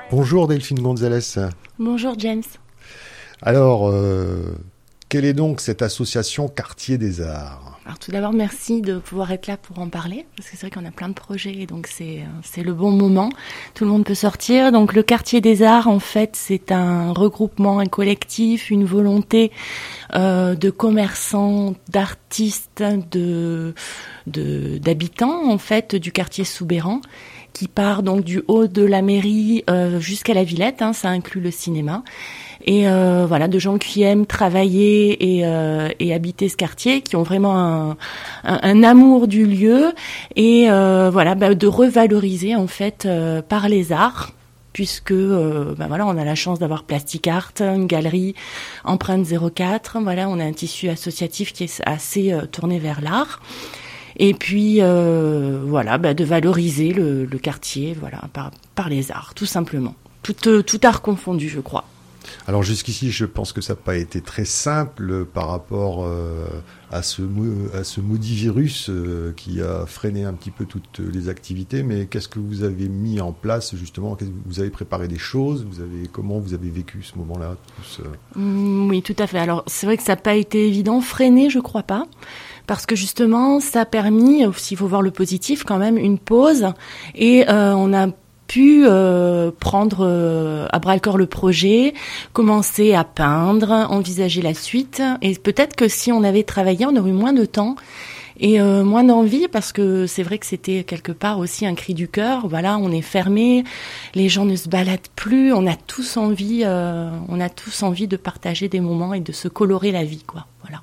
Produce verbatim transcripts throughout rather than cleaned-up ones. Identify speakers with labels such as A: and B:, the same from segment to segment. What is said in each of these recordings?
A: Bonjour Delphine Gonzalez.
B: Bonjour James.
A: Alors, euh, quelle est donc cette association Quartier des Arts ?
B: Alors tout d'abord, merci de pouvoir être là pour en parler, parce que c'est vrai qu'on a plein de projets, donc c'est, c'est le bon moment. Tout le monde peut sortir. Donc le Quartier des Arts, en fait, c'est un regroupement, un collectif, une volonté euh, de commerçants, d'artistes, de, de, d'habitants, en fait, du quartier Soubeyran, qui part donc du haut de la mairie euh, jusqu'à la Villette, hein, ça inclut le cinéma. Et euh, voilà, de gens qui aiment travailler et, euh, et habiter ce quartier, qui ont vraiment un, un, un amour du lieu, et euh, voilà, bah, de revaloriser en fait euh, par les arts, puisque euh, bah, voilà, on a la chance d'avoir Plastic Art, une galerie Empreinte zéro quatre. Voilà, on a un tissu associatif qui est assez euh, tourné vers l'art. Et puis euh, voilà, bah, de valoriser le, le quartier, voilà, par, par les arts, tout simplement. Tout, euh, tout art confondu, je crois.
A: Alors jusqu'ici, je pense que ça n'a pas été très simple par rapport euh, à, ce, à ce maudit virus euh, qui a freiné un petit peu toutes les activités. Mais qu'est-ce que vous avez mis en place justement ? Vous avez préparé des choses ? Vous avez, comment vous avez vécu ce moment-là tous, euh...
B: mmh, Oui, tout à fait. Alors c'est vrai que ça n'a pas été évident. Freiné, je crois pas. Parce que justement, ça a permis, s'il faut voir le positif, quand même, une pause. Et euh, on a pu euh, prendre euh, à bras-le-corps le projet, commencer à peindre, envisager la suite. Et peut-être que si on avait travaillé, on aurait eu moins de temps et euh, moins d'envie, parce que c'est vrai que c'était quelque part aussi un cri du cœur. Voilà, on est fermé, les gens ne se baladent plus, on a tous envie, euh, on a tous envie de partager des moments et de se colorer la vie, quoi. Voilà.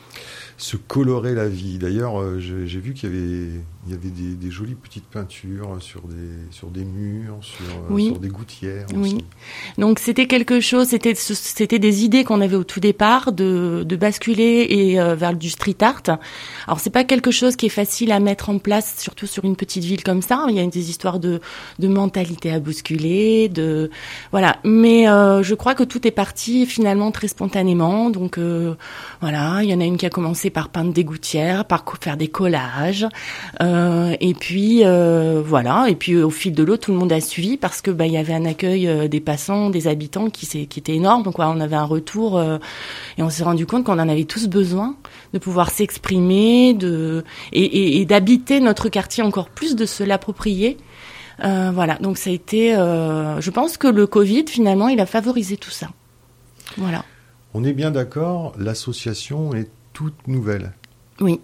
A: Se colorer la vie. D'ailleurs, euh, j'ai, j'ai vu qu'il y avait, il y avait des, des jolies petites peintures sur des, sur des murs, sur,
B: oui.
A: euh, sur des gouttières.
B: Oui.
A: Aussi.
B: Donc c'était quelque chose, c'était, c'était des idées qu'on avait au tout départ de, de basculer et euh, vers du street art. Alors c'est pas quelque chose qui est facile à mettre en place, surtout sur une petite ville comme ça. Il y a des histoires de, de mentalité à bousculer, de voilà. Mais euh, je crois que tout est parti finalement très spontanément. Donc euh, voilà, il y en a une qui a commencé par peindre des gouttières, par faire des collages, euh, et puis euh, voilà, et puis au fil de l'eau, tout le monde a suivi, parce que bah il y avait un accueil euh, des passants, des habitants qui, qui était énorme. Donc voilà, on avait un retour euh, et on s'est rendu compte qu'on en avait tous besoin de pouvoir s'exprimer, de et, et, et d'habiter notre quartier encore plus, de se l'approprier. Euh, voilà, donc ça a été, euh, je pense que le Covid finalement, il a favorisé tout ça. Voilà.
A: On est bien d'accord, l'association est toute nouvelle.
B: Oui.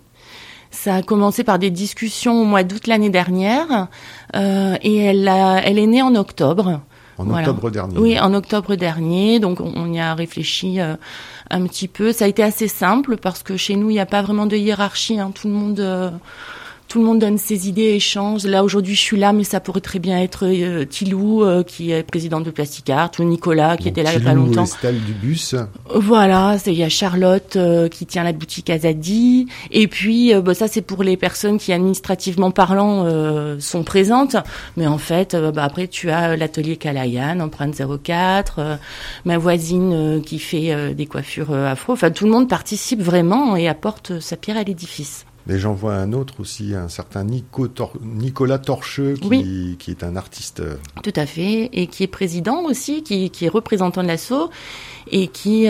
B: Ça a commencé par des discussions au mois d'août l'année dernière euh, et elle, a, elle est née en octobre.
A: En
B: voilà.
A: octobre dernier.
B: Oui, en octobre dernier. Donc on, on y a réfléchi euh, un petit peu. Ça a été assez simple parce que chez nous, il n'y a pas vraiment de hiérarchie. Hein. Tout le monde... Euh, Tout le monde donne ses idées, échange. Là, aujourd'hui, je suis là, mais ça pourrait très bien être euh, Thilou, euh, qui est président de Plastic Art, ou Nicolas, qui
A: Donc,
B: était là
A: Thilou,
B: il y a pas longtemps.
A: Estelle Dubus.
B: Voilà, il y a Charlotte euh, qui tient la boutique Azadi. Et puis, euh, bah, ça, c'est pour les personnes qui, administrativement parlant, euh, sont présentes. Mais en fait, euh, bah, après, tu as l'atelier Kalayan, Empreinte zéro quatre, euh, ma voisine euh, qui fait euh, des coiffures euh, afro. Enfin, tout le monde participe vraiment et apporte sa pierre à l'édifice.
A: Mais j'en vois un autre aussi, un certain Nico Tor- Nicolas Torcheux, qui,
B: oui.
A: qui est un artiste.
B: Tout à fait, et qui est président aussi, qui, qui est représentant de l'asso, et qui,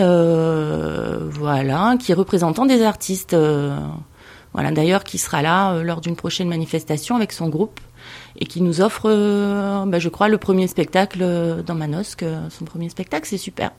B: euh, voilà, qui est représentant des artistes. Euh, voilà, d'ailleurs, qui sera là euh, lors d'une prochaine manifestation avec son groupe, et qui nous offre, euh, bah, je crois, le premier spectacle dans Manosque. Son premier spectacle, c'est super.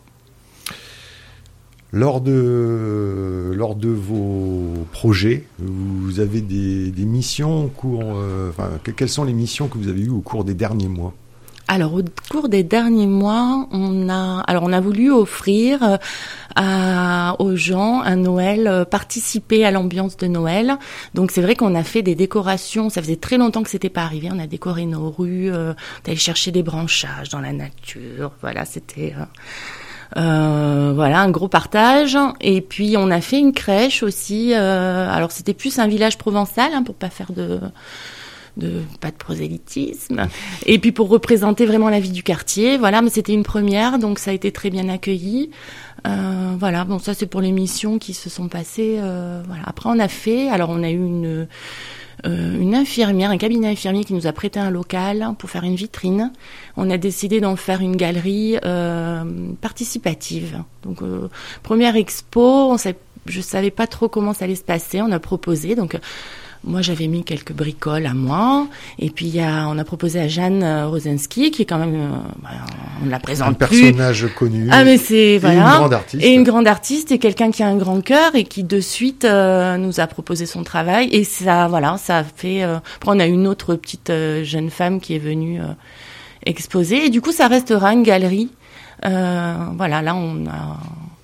A: Lors de, lors de vos projets, vous avez des, des missions au cours... Euh, enfin, quelles sont les missions que vous avez eues au cours des derniers mois ?
B: Alors, au cours des derniers mois, on a, alors on a voulu offrir à, aux gens un Noël, euh, participer à l'ambiance de Noël. Donc, c'est vrai qu'on a fait des décorations. Ça faisait très longtemps que c'était pas arrivé. On a décoré nos rues, euh, on allait chercher des branchages dans la nature. Voilà, c'était... Euh, Euh, voilà, un gros partage. Et puis on a fait une crèche aussi. Euh, alors c'était plus un village provençal, hein, pour pas faire de, de pas de prosélytisme. Et puis pour représenter vraiment la vie du quartier. Voilà, mais c'était une première, donc ça a été très bien accueilli. Euh, voilà, bon ça c'est pour les missions qui se sont passées. Euh, voilà. Après on a fait, alors on a eu une euh, une infirmière, un cabinet infirmier qui nous a prêté un local pour faire une vitrine. On a décidé d'en faire une galerie euh, participative. Donc, euh, première expo, on sait, je savais pas trop comment ça allait se passer. On a proposé, donc... Moi, j'avais mis quelques bricoles à moi, et puis il y a, on a proposé à Jeanne Rosinski, qui est quand même, euh, bah, on la présente
A: un
B: plus.
A: personnage connu.
B: Ah mais c'est voilà.
A: Et une grande artiste.
B: Et une grande artiste et quelqu'un qui a un grand cœur et qui de suite euh, nous a proposé son travail et ça, voilà, ça a fait. Euh, après, on a une autre petite euh, jeune femme qui est venue euh, exposer et du coup, ça restera une galerie. Euh, voilà, là, on a.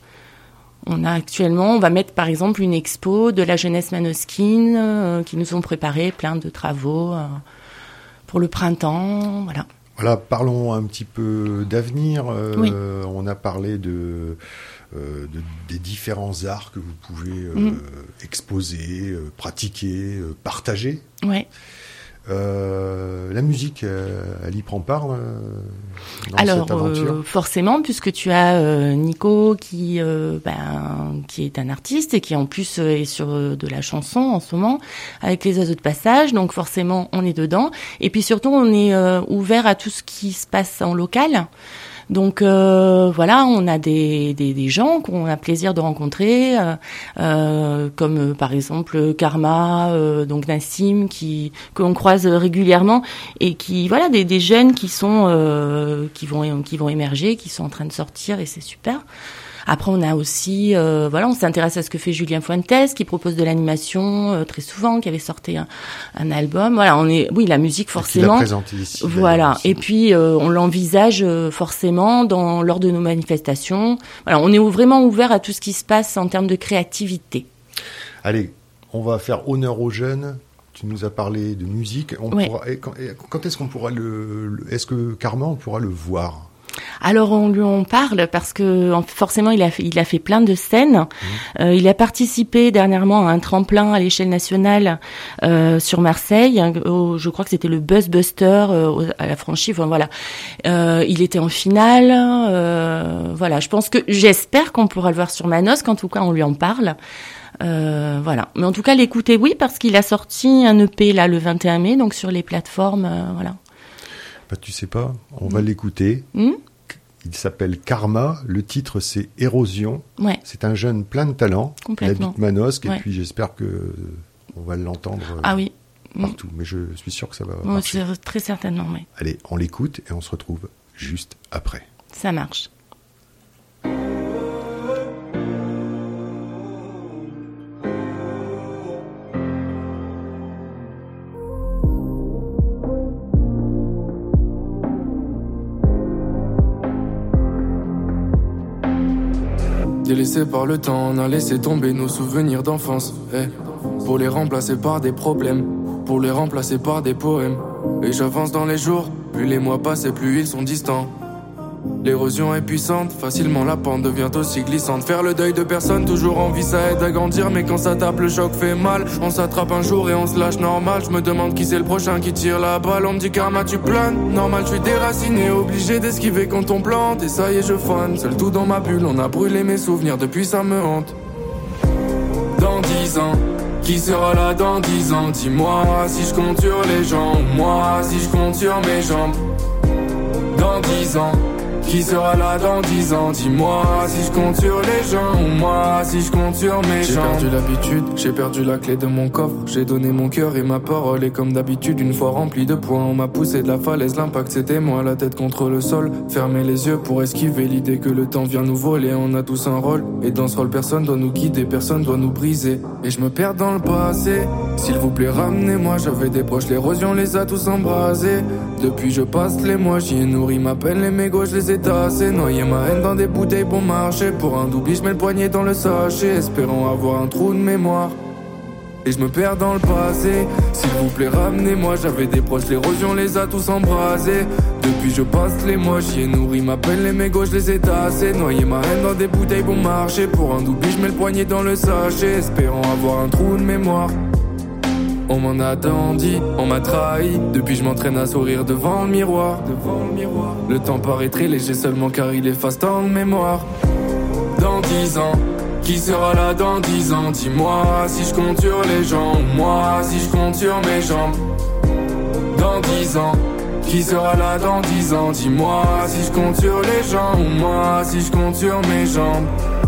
B: On a actuellement, on va mettre par exemple une expo de la jeunesse Manoskin euh, qui nous ont préparé plein de travaux euh, pour le printemps, voilà.
A: Voilà, parlons un petit peu d'avenir. Euh,
B: oui.
A: On a parlé de, euh, de des différents arts que vous pouvez euh, mm. exposer, euh, pratiquer, euh, partager.
B: Ouais.
A: Euh, la musique, euh, elle y prend part euh, dans
B: Alors,
A: cette aventure
B: euh, forcément, puisque tu as euh, Nico qui, euh, ben, qui est un artiste et qui en plus euh, est sur euh, de la chanson en ce moment avec les oiseaux de passage, donc forcément on est dedans. Et puis surtout on est euh, ouvert à tout ce qui se passe en local. Donc euh, voilà, on a des, des, des gens qu'on a plaisir de rencontrer, euh, euh, comme euh, par exemple Karma, euh, donc Nassim, qui que l'on croise régulièrement et qui voilà des, des jeunes qui sont euh, qui vont qui vont émerger, qui sont en train de sortir et c'est super. Après, on a aussi, euh, voilà, on s'intéresse à ce que fait Julien Fuentes, qui propose de l'animation euh, très souvent, qui avait sorti un, un album. Voilà, on est, oui, la musique forcément.
A: Et présenté ici.
B: Voilà.
A: Aussi.
B: Et puis, euh, on l'envisage euh, forcément dans lors de nos manifestations. Voilà, on est vraiment ouvert à tout ce qui se passe en termes de créativité.
A: Allez, on va faire honneur aux jeunes. Tu nous as parlé de musique. On
B: ouais.
A: pourra, quand, quand est-ce qu'on pourra le, le, est-ce que Karma, on pourra le voir?
B: Alors on lui en parle parce que forcément il a fait, il a fait plein de scènes. Mmh. Euh, il a participé dernièrement à un tremplin à l'échelle nationale euh, sur Marseille. Au, je crois que c'était le Buzz Buster euh, à la franchise. Enfin, voilà. Euh, il était en finale. Euh, voilà. Je pense que j'espère qu'on pourra le voir sur Manos. Qu'en tout cas on lui en parle. Euh, voilà. Mais en tout cas l'écouter oui parce qu'il a sorti un E P là le vingt et un mai donc sur les plateformes. Euh, voilà.
A: Bah, tu sais pas, on mmh. va l'écouter.
B: Mmh.
A: Il s'appelle Karma, le titre c'est Érosion.
B: Ouais.
A: C'est un jeune plein de talent.
B: Complètement.
A: Il habite Manosque
B: ouais.
A: et puis j'espère que on va l'entendre
B: ah, oui.
A: partout. Mmh. Mais je suis sûr que ça va
B: oh,
A: marcher.
B: C'est très certainement, oui.
A: Allez, on l'écoute et on se retrouve juste après.
B: Ça marche.
C: Délaissés par le temps, on a laissé tomber nos souvenirs d'enfance. Hey. Pour les remplacer par des problèmes, pour les remplacer par des poèmes. Et j'avance dans les jours, plus les mois passent et plus ils sont distants. L'érosion est puissante, facilement la pente devient aussi glissante. Faire le deuil de personne, toujours en vie, ça aide à grandir. Mais quand ça tape, le choc fait mal. On s'attrape un jour et on se lâche normal. Je me demande qui c'est le prochain qui tire la balle. On me dit Karma, tu planes. Normal, je suis déraciné, obligé d'esquiver quand on plante. Et ça y est, je fane, seul tout dans ma bulle. On a brûlé mes souvenirs, depuis ça me hante. Dans dix ans, qui sera là dans dix ans? Dis-moi si je compte sur les gens, moi si je compte sur mes jambes. Dans dix ans, qui sera là dans dix ans? Dis-moi si je compte sur les gens ou moi si je compte sur mes jambes. J'ai perdu l'habitude, j'ai perdu la clé de mon coffre. J'ai donné mon cœur et ma parole. Et comme d'habitude, une fois rempli de points, on m'a poussé de la falaise. L'impact c'était moi, la tête contre le sol. Fermer les yeux pour esquiver l'idée que le temps vient nous voler. On a tous un rôle et dans ce rôle personne doit nous guider, personne doit nous briser. Et je me perds dans le passé. S'il vous plaît ramenez-moi, j'avais des proches, l'érosion les a tous embrasés. Depuis je passe les mois, j'y ai nourri ma peine, les mégots je les ai tassés. Noyer ma haine dans des bouteilles pour marcher. Pour un double, je mets le poignet dans le sachet, espérant avoir un trou de mémoire. Et je me perds dans le passé. S'il vous plaît ramenez-moi, j'avais des proches, l'érosion les a tous embrasés. Depuis je passe les mois, j'y ai nourri ma peine, les mégots je les ai tassés. Noyer ma haine dans des bouteilles pour marcher. Pour un double, je mets le poignet dans le sachet, espérant avoir un trou de mémoire. On m'en a tant dit, on m'a trahi. Depuis je m'entraîne à sourire devant le miroir, devant le miroir. Le temps paraît très léger seulement car il efface tant de mémoire. Dans dix ans, Qui sera là dans dix ans? Dis-moi si je compte sur les gens ou moi si je compte sur mes jambes. Dans dix ans, qui sera là dans dix ans? Dis-moi si je compte sur les gens ou moi si je compte sur mes jambes.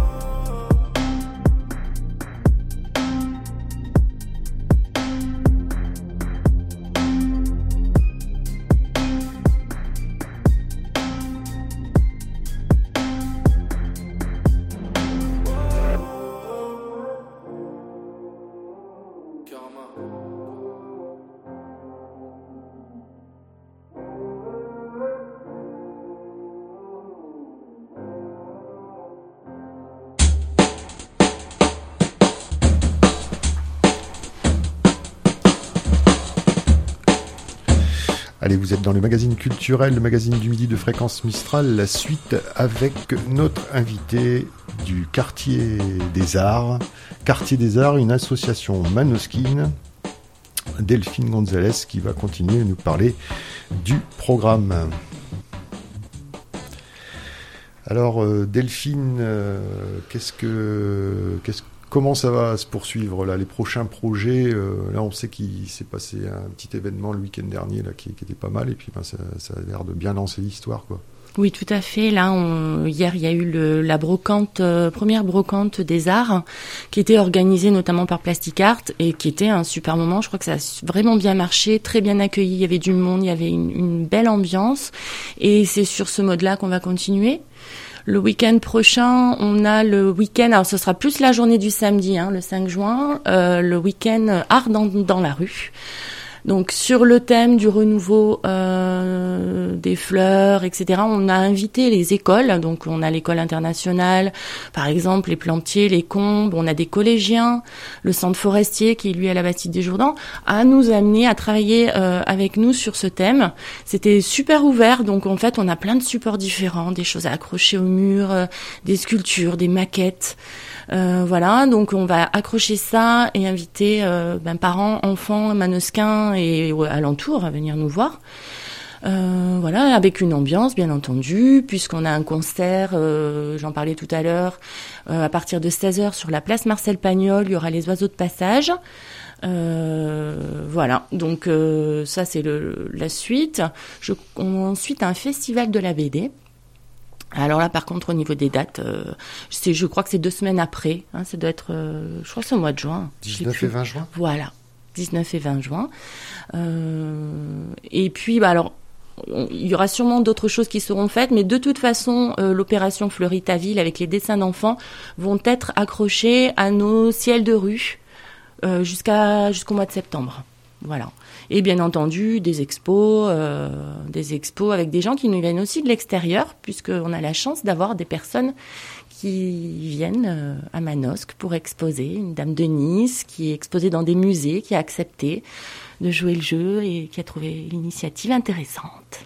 A: Allez, vous êtes dans le magazine culturel, le magazine du midi de Fréquence Mistral, la suite avec notre invité du Quartier des Arts. Quartier des Arts, une association manosquine, Delphine Gonzalez, qui va continuer à nous parler du programme. Alors, euh, Delphine, euh, qu'est-ce que... Qu'est-ce que Comment ça va se poursuivre là, les prochains projets euh, là, on sait qu'il s'est passé un petit événement le week-end dernier là, qui, qui était pas mal, et puis ben, ça, ça a l'air de bien lancer l'histoire, quoi.
B: Oui, tout à fait. Là, on, hier, il y a eu le, la brocante, euh, première brocante des arts, qui était organisée notamment par Plastic Art et qui était un super moment. Je crois que ça a vraiment bien marché, très bien accueilli. Il y avait du monde, il y avait une, une belle ambiance, et c'est sur ce mode-là qu'on va continuer. Le week-end prochain, on a le week-end, alors ce sera plus la journée du samedi, hein, le cinq juin, euh, le week-end art dans, dans la rue. Donc sur le thème du renouveau euh, des fleurs, et cetera, on a invité les écoles. Donc on a l'école internationale, par exemple, les Plantiers, les Combes, on a des collégiens, le centre forestier qui est lui à la Bastide des Jourdans, à nous amener à travailler euh, avec nous sur ce thème. C'était super ouvert, donc en fait on a plein de supports différents, des choses à accrocher au mur, euh, des sculptures, des maquettes. Euh, voilà, donc on va accrocher ça et inviter euh, ben, parents, enfants, manosquins et ouais, alentours à venir nous voir. Euh, voilà, avec une ambiance bien entendu, puisqu'on a un concert, euh, j'en parlais tout à l'heure, euh, à partir de seize heures sur la place Marcel Pagnol, il y aura les oiseaux de passage. Euh, voilà, donc euh, ça c'est le, la suite. Je, on, ensuite un festival de la B D. Alors là, par contre, au niveau des dates, euh, c'est, je crois que c'est deux semaines après. Hein, ça doit être, euh, je crois que c'est au mois de juin.
A: dix-neuf et vingt juin.
B: Voilà, dix-neuf et vingt juin. Euh, et puis, bah alors, on, il y aura sûrement d'autres choses qui seront faites, mais de toute façon, euh, l'opération Fleuris ta ville avec les dessins d'enfants vont être accrochés à nos ciels de rue euh, jusqu'à jusqu'au mois de septembre. Voilà. Et bien entendu, des expos, euh, des expos avec des gens qui nous viennent aussi de l'extérieur, puisqu'on a la chance d'avoir des personnes qui viennent euh, à Manosque pour exposer. Une dame de Nice qui est exposée dans des musées, qui a accepté de jouer le jeu et qui a trouvé l'initiative intéressante.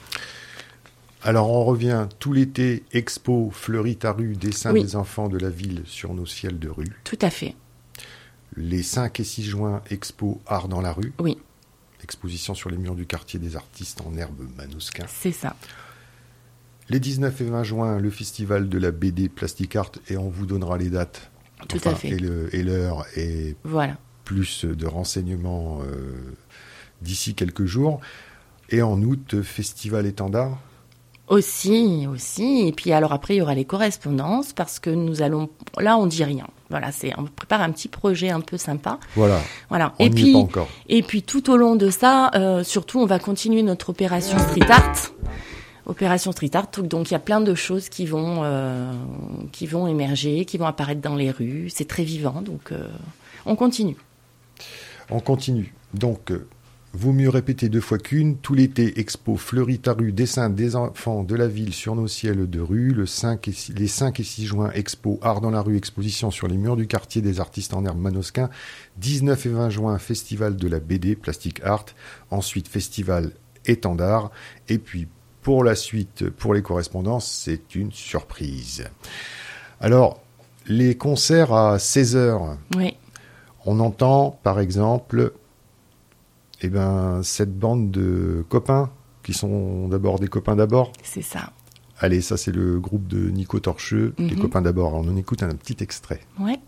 A: Alors on revient tout l'été, expo Fleuris ta rue, dessin
B: oui.
A: des enfants de la ville sur nos ciels de rue.
B: Tout à fait.
A: Les cinq et six juin, expo art dans la rue.
B: Oui.
A: Exposition sur les murs du quartier des artistes en herbe manosquin.
B: C'est ça.
A: Les dix-neuf et vingt juin, le festival de la B D Plastic Art, et on vous donnera les dates.
B: Tout
A: enfin,
B: à fait.
A: Et, le, et l'heure, et
B: voilà.
A: plus de renseignements euh, d'ici quelques jours. Et en août, festival étendard.
B: Aussi, aussi. Et puis alors après, il y aura les correspondances, parce que nous allons... Là, on dit rien. Voilà, c'est, on prépare un petit projet un peu sympa.
A: Voilà.
B: Voilà.
A: On
B: et
A: n'y
B: puis,
A: est pas encore.
B: Et puis tout au long de ça, euh, surtout, on va continuer notre opération Street Art. Opération Street Art. Donc il y a plein de choses qui vont, euh, qui vont émerger, qui vont apparaître dans les rues. C'est très vivant, donc euh, on continue.
A: On continue. Donc, euh, vaut mieux répéter deux fois qu'une. Tout l'été, expo Fleuris ta rue, dessin des enfants de la ville sur nos ciels de rue. Le cinq et six, les cinq et six juin, expo art dans la rue, exposition sur les murs du quartier des artistes en herbe manosquin. dix-neuf et vingt juin, festival de la B D Plastic Art. Ensuite, festival étendard. Et puis, pour la suite, pour les correspondances, c'est une surprise. Alors, les concerts à seize heures.
B: Oui.
A: On entend, par exemple... Eh ben, cette bande de copains, qui sont d'abord des copains d'abord.
B: C'est ça.
A: Allez, ça c'est le groupe de Nico Torcheux, mm-hmm. les copains d'abord. On en écoute un, un petit extrait.
B: Ouais.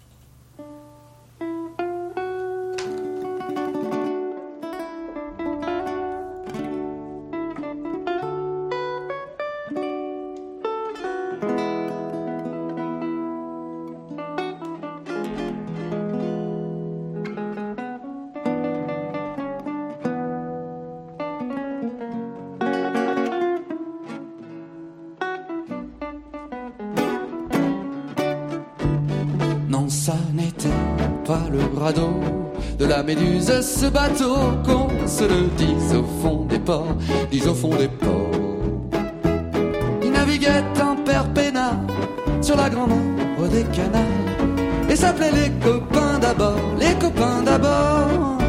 D: Ça n'était pas le radeau de la Méduse, ce bateau, qu'on se le dise au fond des ports, dise au fond des ports. Il naviguait en perpénat sur la grande roue des canals et s'appelait les copains d'abord, les copains d'abord.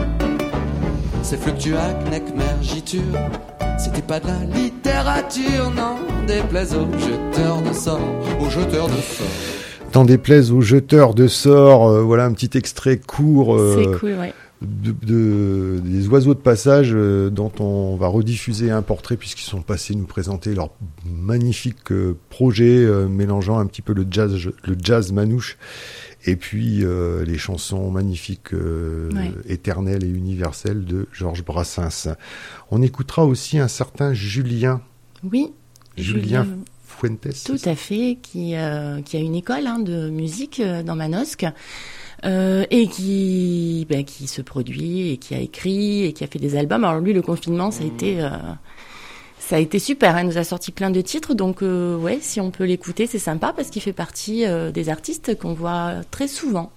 D: C'est Fluctuac, Necmer, Giture, c'était pas de la littérature, non, déplaise aux jeteurs de sorts, aux jeteurs de sorts.
A: N'en déplaise aux jeteurs de sorts, euh, voilà un petit extrait court euh,
B: C'est cool, ouais.
A: de, de, des oiseaux de passage euh, dont on va rediffuser un portrait puisqu'ils sont passés nous présenter leur magnifique euh, projet euh, mélangeant un petit peu le jazz, le jazz manouche et puis euh, les chansons magnifiques euh, ouais. éternelles et universelles de Georges Brassens. On écoutera aussi un certain Julien.
B: Oui.
A: Julien. Julien. Fuentes,
B: tout à fait, qui, euh, qui a une école hein, de musique euh, dans Manosque euh, et qui, ben, qui se produit et qui a écrit et qui a fait des albums. Alors lui, le confinement, ça a été, euh, ça a été super. Hein, il nous a sorti plein de titres, donc euh, ouais, si on peut l'écouter, c'est sympa parce qu'il fait partie euh, des artistes qu'on voit très souvent.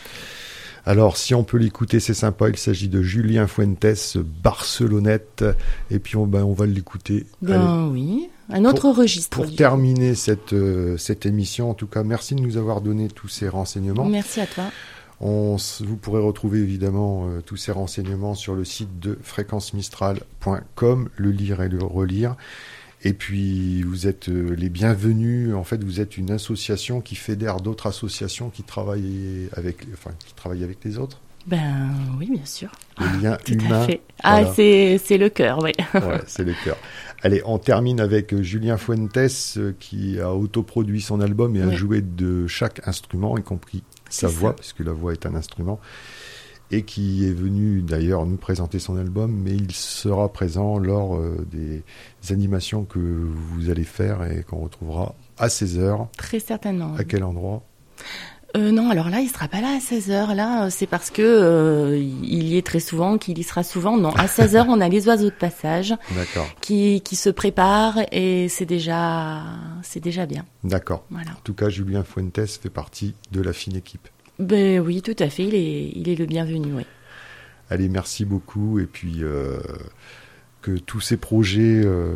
A: Alors, si on peut l'écouter, c'est sympa. Il s'agit de Julien Fuentes, Barcelonnette. Et puis, on, ben, on va l'écouter.
B: Ben Allez. oui, un autre
A: pour,
B: registre.
A: Pour terminer cette, euh, cette émission, en tout cas, merci de nous avoir donné tous ces renseignements.
B: Merci à toi.
A: On, vous pourrez retrouver évidemment euh, tous ces renseignements sur le site de fréquence mistral point com, le lire et le relire. Et puis, vous êtes euh, les bienvenus. En fait, vous êtes une association qui fédère d'autres associations qui travaillent avec, enfin, qui travaillent avec les autres.
B: Ben oui, bien sûr.
A: Le lien
B: Tout
A: humain.
B: À fait. Ah, voilà. c'est, c'est le cœur, oui.
A: Ouais, c'est le cœur. Allez, on termine avec Julien Fuentes euh, qui a autoproduit son album et oui. a joué de chaque instrument, y compris
B: c'est
A: sa
B: ça.
A: voix, puisque la voix est un instrument. Et qui est venu d'ailleurs nous présenter son album, mais il sera présent lors euh, des animations que vous allez faire et qu'on retrouvera à seize heures.
B: Très certainement.
A: À quel endroit ?
B: euh, Non, alors là, il ne sera pas là à seize heures. Là, c'est parce que euh, il y est très souvent, qu'il y sera souvent. Non, à seize heures, on a les oiseaux de passage
A: D'accord.
B: Qui, qui se préparent et c'est déjà, c'est déjà bien.
A: D'accord.
B: Voilà.
A: En tout cas, Julien Fuentes fait partie de la fine équipe.
B: Ben oui, tout à fait, il est, il est le bienvenu, oui.
A: Allez, merci beaucoup, et puis euh, que tous ces projets euh,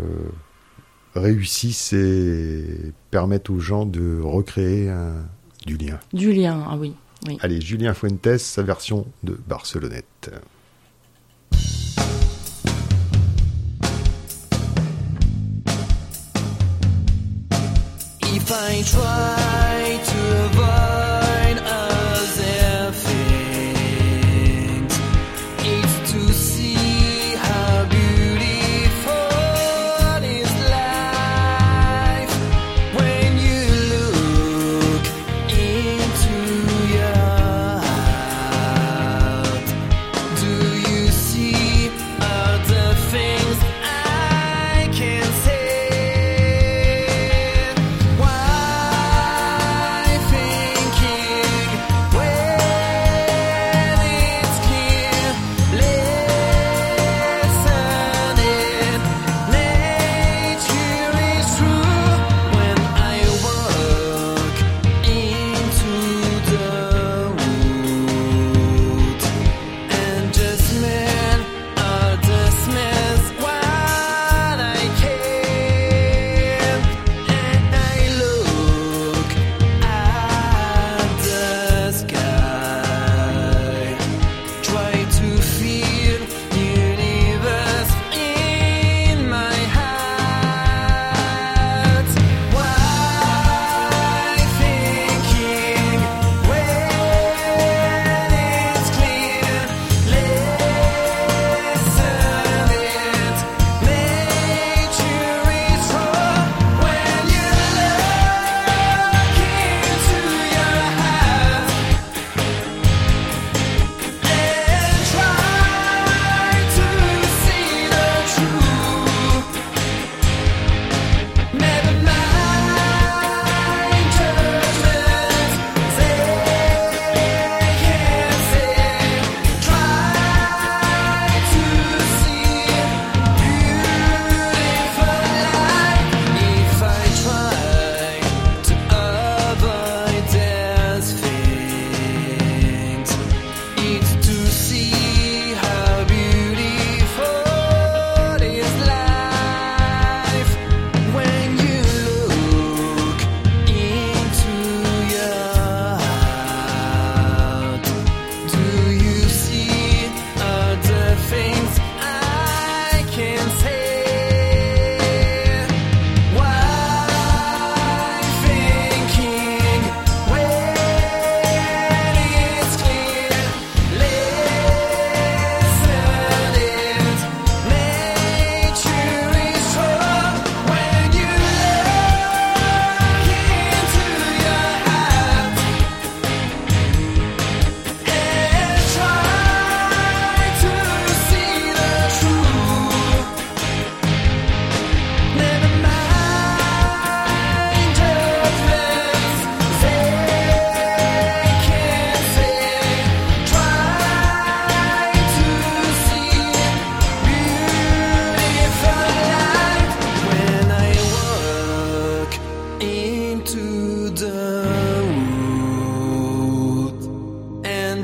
A: réussissent et permettent aux gens de recréer un, du lien.
B: Du lien, ah oui, oui.
A: Allez, Julien Fuentes, sa version de Barcelonnette.
D: If I try to avoid why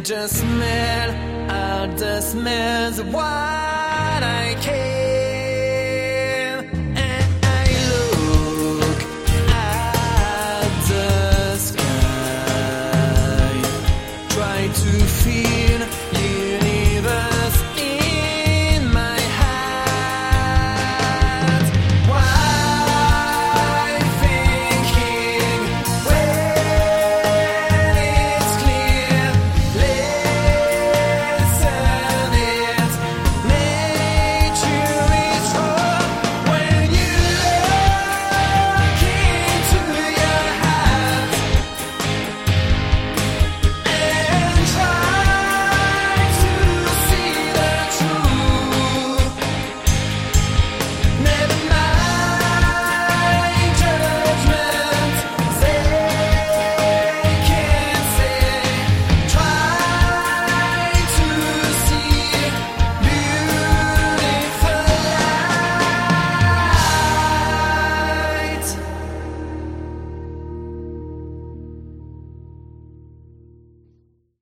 E: just smell out the smells of wine.